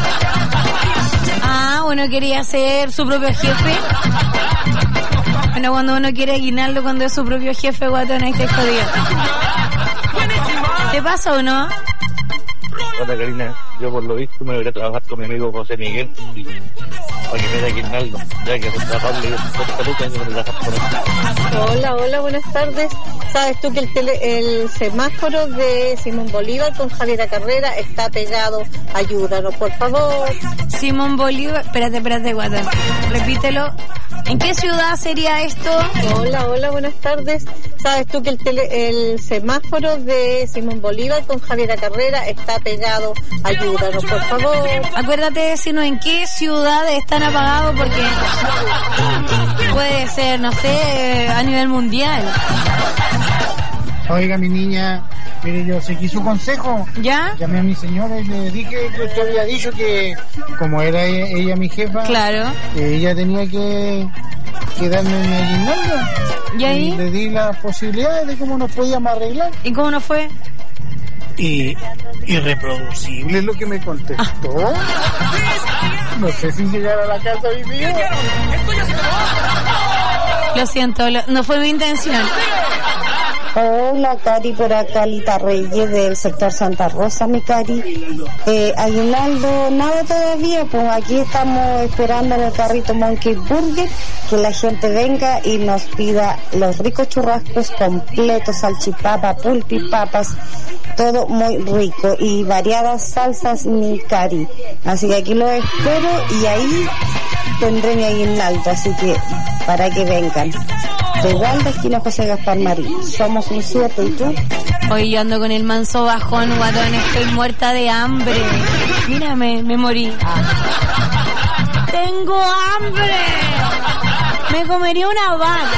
Ah, bueno, quería ser su propio jefe. Bueno, cuando uno quiere aguinaldo cuando es su propio jefe, guatón, ahí te jodido. ¿Te pasa o no? Hola Karina, yo por lo visto me voy a trabajar con mi amigo José Miguel y para que me dé aguinaldo, ya que es trabajarle con lucas y me voy a trabajar con él. Hola, hola, buenas tardes. ¿Sabes tú que el, tele, el semáforo de Simón Bolívar con Javiera Carrera está pegado? Ayúdanos, por favor. Simón Bolívar, espérate, espérate, guatón, repítelo. ¿En qué ciudad sería esto? Hola, hola, buenas tardes. ¿Sabes tú que el, tele, el semáforo de Simón Bolívar con Javiera Carrera está pegado? Ayúdanos, por favor. Acuérdate de decirnos en qué ciudad están apagados porque puede ser, no sé, a nivel mundial. Oiga, mi niña, mire, yo seguí su consejo. ¿Ya? Llamé a mi señora y le dije que usted había dicho que, como era ella, ella mi jefa, claro, ella tenía que, que darme un aguinaldo. ¿Y ahí? Y le di las posibilidades de cómo nos podíamos arreglar. ¿Y cómo nos fue? Y irreproducible es lo que me contestó. No sé si llegar a la casa hoy día. Lo siento, lo, no fue mi intención. Hola, Cari, por acá Lita Reyes del sector Santa Rosa, mi Cari. Eh, aguinaldo, nada todavía, pues aquí estamos esperando en el carrito Monkey Burger que la gente venga y nos pida los ricos churrascos completos, salchipapa, pulpipapas, todo muy rico y variadas salsas, mi Cari. Así que aquí lo espero y ahí tendré mi aguinaldo, así que para que vengan. De Walda, esquina José Gaspar Marín. Somos un siete, ¿y tú? Hoy yo ando con el manso bajón, guatón, estoy muerta de hambre. Mírame, me morí. Ah. ¡Tengo hambre! Me comería una vaca.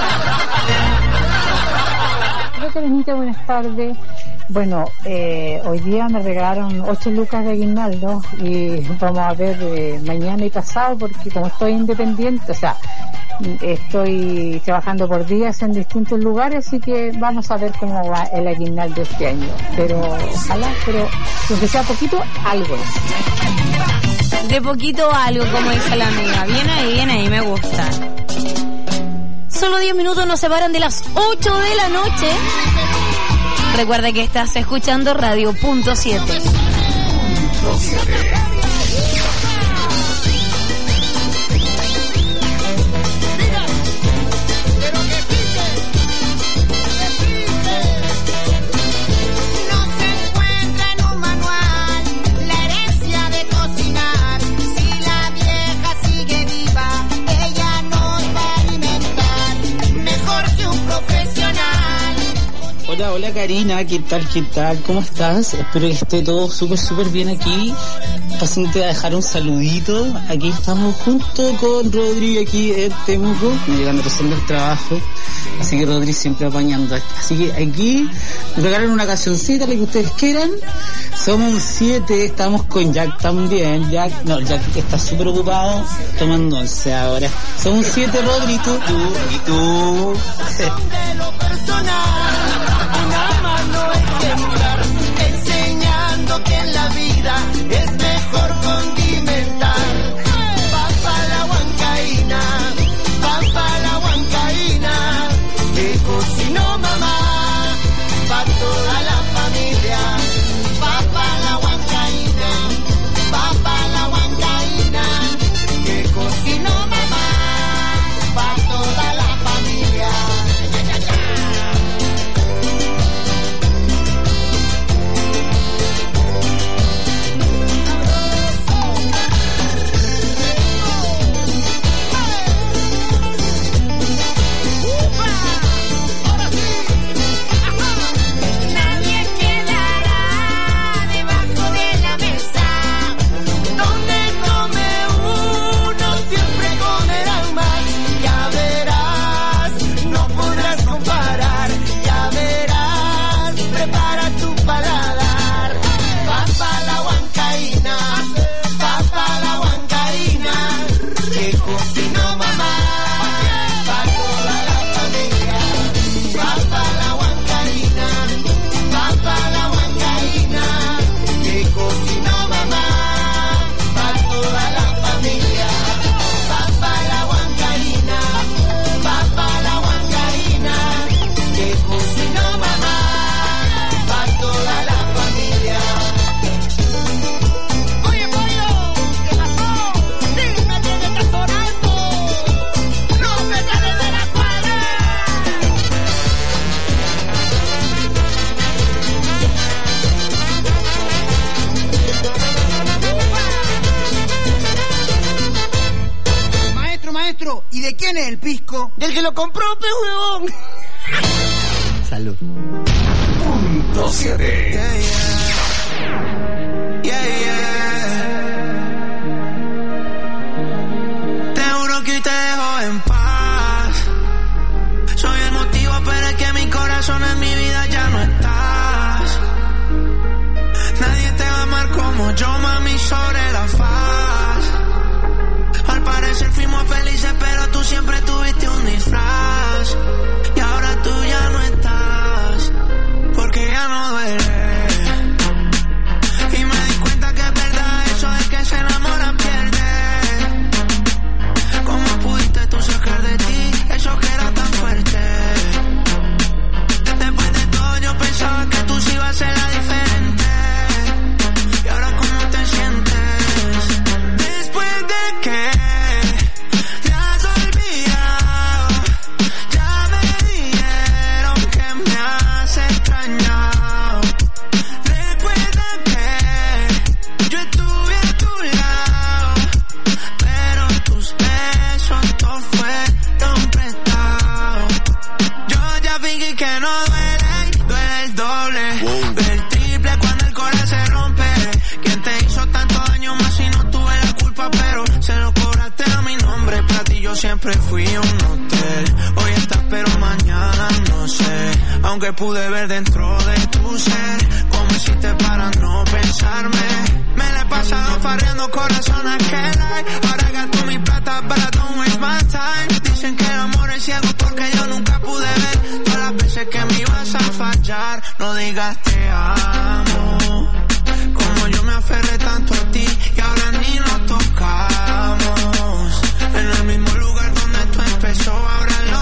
Hola, Karenita, buenas tardes. Bueno, eh, hoy día me regalaron ocho lucas de aguinaldo y vamos a ver eh, mañana y pasado porque como estoy independiente, o sea, estoy trabajando por días en distintos lugares, así que vamos a ver cómo va el aguinaldo este año. Pero ojalá, pero aunque sea poquito, algo. De poquito algo, como dice la amiga. Bien ahí, bien ahí, me gusta. Solo diez minutos nos separan de las ocho de la noche. Recuerda que estás escuchando Radio Punto siete. Hola, hola Karina, ¿qué tal, qué tal? ¿Cómo estás? Espero que esté todo súper, súper bien aquí. Pasándote a dejar un saludito. Aquí estamos junto con Rodri aquí en Temuco, me llegando recién del trabajo. Así que Rodri siempre apañando. Así que aquí me regalan una cancioncita, la que ustedes quieran. Somos un siete, estamos con Jack también. Jack, no, Jack está súper ocupado tomando once ahora. Somos un siete, Rodri, y tú, tú, y tú. Una mano es temblar, enseñando que en la vida es mejor condimentar. Papa la huancaína, papa la huancaína, que cocinó mamá, pa' toda la familia. Papa la huancaína, papa la huancaína, que cocinó mamá, pa' toda la familia. loco? Del que lo compró, pe huevón. Salud. Punto siete. Yeah, yeah. Yeah, yeah. Te juro que hoy te dejo en paz. Soy el motivo, pero es que mi corazón en mi vida ya no estás. Nadie te va a amar como yo, mami, sobre la faz. Al parecer fuimos felices, pero tú siempre tuviste un disfraz. Y ahora tú ya no estás, porque ya no duele. Y me di cuenta que es verdad eso de que se enamora pierde. ¿Cómo pudiste tú sacar de ti eso que era tan fuerte? Después de todo yo pensaba que tú sí ibas a ser la diferente. Y ahora ¿cómo te sientes? Después de que te has olvidado, ya me dijeron que me has extrañado. Recuerda que yo estuve a tu lado, pero tus besos todo fueron prestados. Yo ya fingí que no duele, duele el doble, el triple cuando el corazón se rompe. ¿Quién te hizo tanto daño más si no tuve la culpa? Pero se lo cobraste a mi nombre. Para ti yo siempre fui un hotel. Hoy estás pero mañana no sé. Aunque pude ver dentro de tu ser cómo hiciste para no pensarme. Me la he pasado farreando corazón a aquel ay. Ahora gasto mi plata para don't waste my time. Dicen que el amor es ciego porque yo nunca pude ver todas las veces que me ibas a fallar. No digas te amo, como yo me aferré tanto a ti y ahora ni nos tocamos. En el mismo lugar donde esto empezó, ahora lo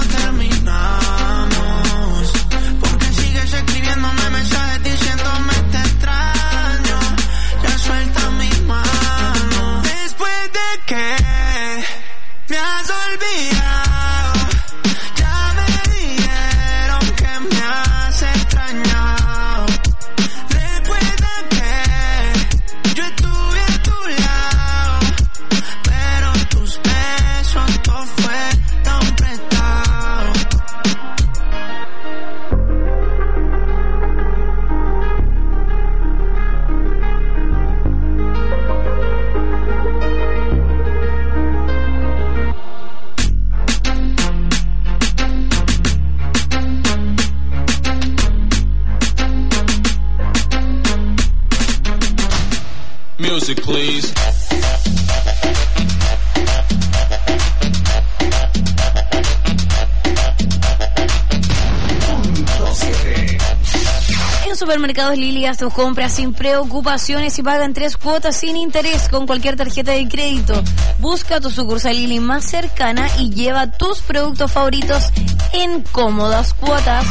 terminamos. Porque sigues escribiéndome mensajes diciéndome te extraño. Ya suelta mis manos. Después de que me has olvidado, ya me dijeron que me has extrañado. Recuerda que yo estuve a tu lado, pero tus besos todo fueron prestados. Music, please. En Supermercados Lili haz tus compras sin preocupaciones y paga en tres cuotas sin interés con cualquier tarjeta de crédito. Busca tu sucursal Lili más cercana y lleva tus productos favoritos en cómodas cuotas.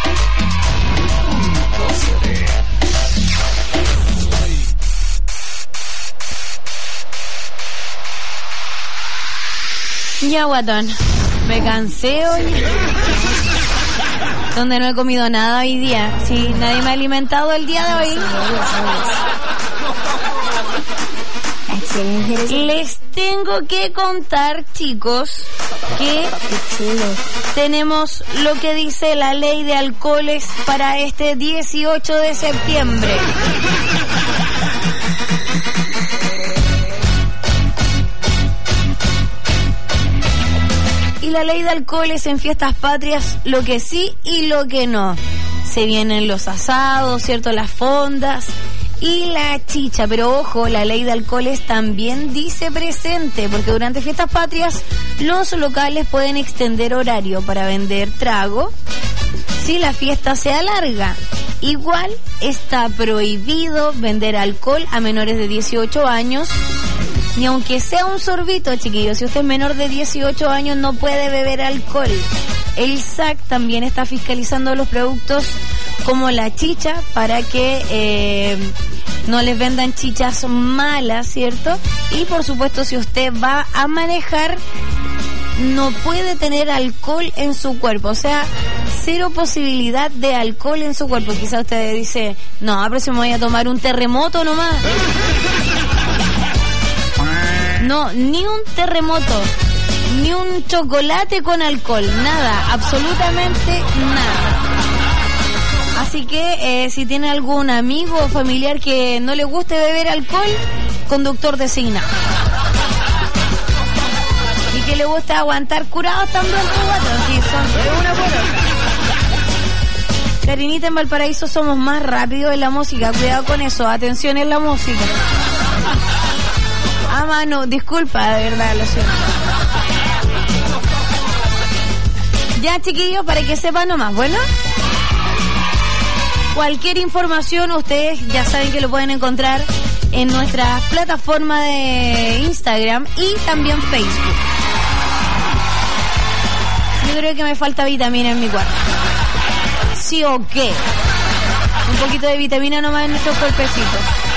Ya, guatón, me cansé hoy. Donde no he comido nada hoy día. Sí, nadie me ha alimentado el día de hoy. Les tengo que contar, chicos, que tenemos lo que dice la ley de alcoholes para este dieciocho de septiembre. Y la ley de alcoholes en fiestas patrias, lo que sí y lo que no. Se vienen los asados, ¿cierto? Las fondas y la chicha. Pero ojo, la ley de alcoholes también dice presente, porque durante fiestas patrias los locales pueden extender horario para vender trago si la fiesta se alarga. Igual está prohibido vender alcohol a menores de dieciocho años. Ni aunque sea un sorbito, chiquillos, si usted es menor de dieciocho años no puede beber alcohol. El S A C también está fiscalizando los productos como la chicha para que eh, no les vendan chichas malas, ¿cierto? Y por supuesto, si usted va a manejar, no puede tener alcohol en su cuerpo, o sea, cero posibilidad de alcohol en su cuerpo. Quizá usted dice, no, pero si me voy a tomar un terremoto nomás. No, ni un terremoto, ni un chocolate con alcohol, nada, absolutamente nada. Así que eh, si tiene algún amigo o familiar que no le guste beber alcohol, conductor designado. Y que le guste aguantar curados también, pues, sí, son una por otra. Karinita, en Valparaíso somos más rápidos en la música, cuidado con eso, atención en la música. Ah, mano, disculpa, de verdad, lo siento. Ya, chiquillos, para que sepan nomás, ¿bueno? Cualquier información ustedes ya saben que lo pueden encontrar en nuestra plataforma de Instagram y también Facebook. Yo creo que me falta vitamina en mi cuarto. ¿Sí o qué? Un poquito de vitamina nomás en nuestros cuerpecitos.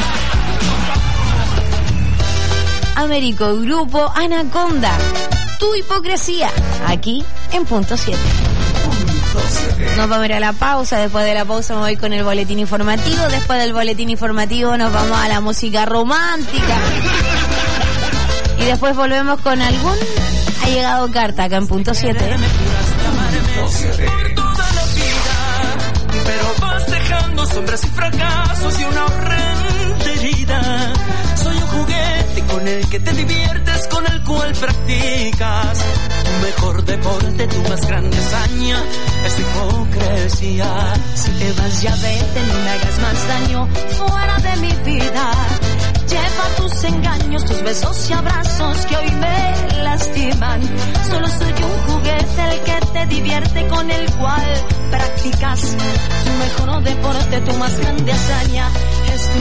Américo, Grupo Anaconda, tu hipocresía, aquí en Punto siete. Nos vamos a ir a la pausa, después de la pausa me voy con el boletín informativo, después del boletín informativo nos vamos a la música romántica y después volvemos con algún ha llegado carta acá en Punto siete. Pero vas dejando sombras y fracasos y una horrenda herida. Soy un juguete con el que te diviertes, con el cual practicas tu mejor deporte, tu más grande hazaña es hipocresía. Si te vas ya vete, no me hagas más daño fuera de mi vida. Lleva tus engaños, tus besos y abrazos que hoy me lastiman. Solo soy un juguete el que te divierte, con el cual practicas tu mejor deporte, tu más grande hazaña es tu